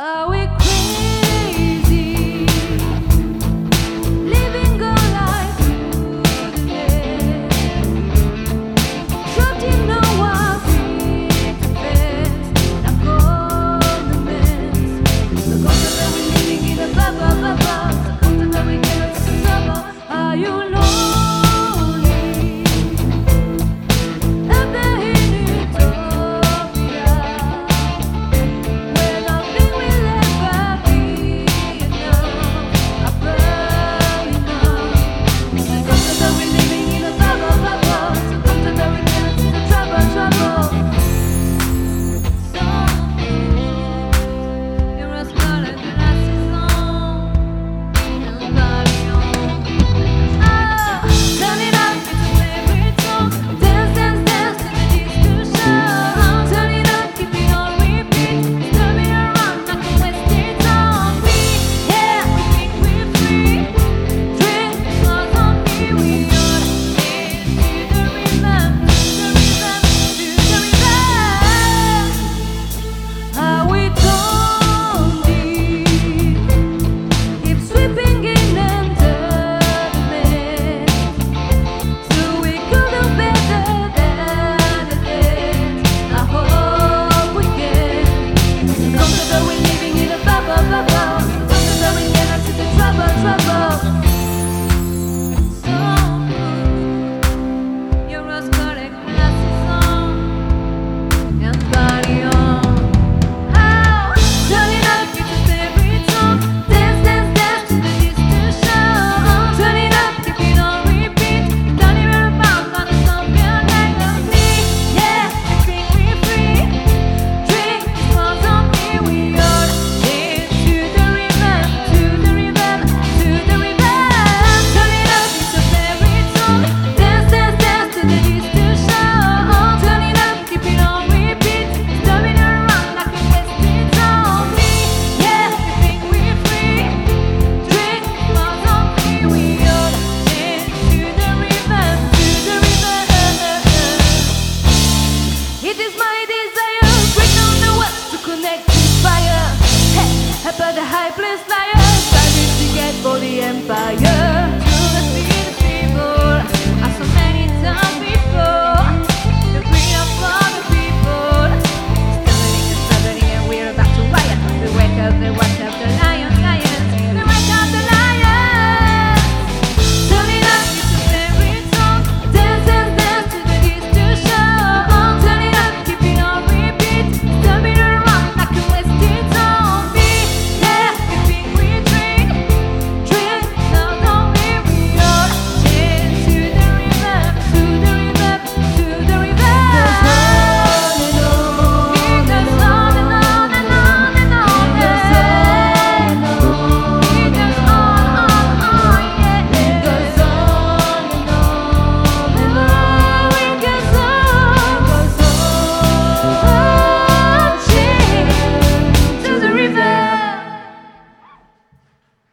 Are we crazy? Living our life through the net, trapped in our feet fast, like ornaments. The concept that we're living in a blah blah blah blah. The concept that we can't discover. Are you lonely? Up there in utopia, where nothing will ever be enough, above enough. The concept that we're living in a blah blah blah blah. The concept that we can't see the trouble. So you're as good as glasses on and body on. Turn it up, it's your favorite song. Dance, dance, dance to the disco show. Turn it up, keep it on repeat. Turn me around like a wasted zombie. Yeah, we think we're free. Drink slows on me, we all need to the rhythm, to the rhythm, to the rhythm. Are we tone deep? Keep sweeping in under the net, so we could do better than it. I hope we can. The concept that we're living in a blah blah blah blah. The concept that we cannot see the trouble. So your rose-colored glasses on and body on. Turn it up, it's your favorite song. Dance, dance, dance to the disco show. Turn it up, keep it on repeat. Don't even about on the song, feel like a me. Yeah, we think we're free. Drink smells on me, we all need to the rhythm, to the rhythm, to the rhythm. Turn it up, it's your favorite song. Dance, dance, dance to the disco show. Turn it up, keep it on repeat. Turning around like a wasted zombie. Yeah, we think we're free. Drink smells on me, we all need to the rhythm, to the rhythm. It is my desire, bring on the west to connect with fire. Hey, about the high place.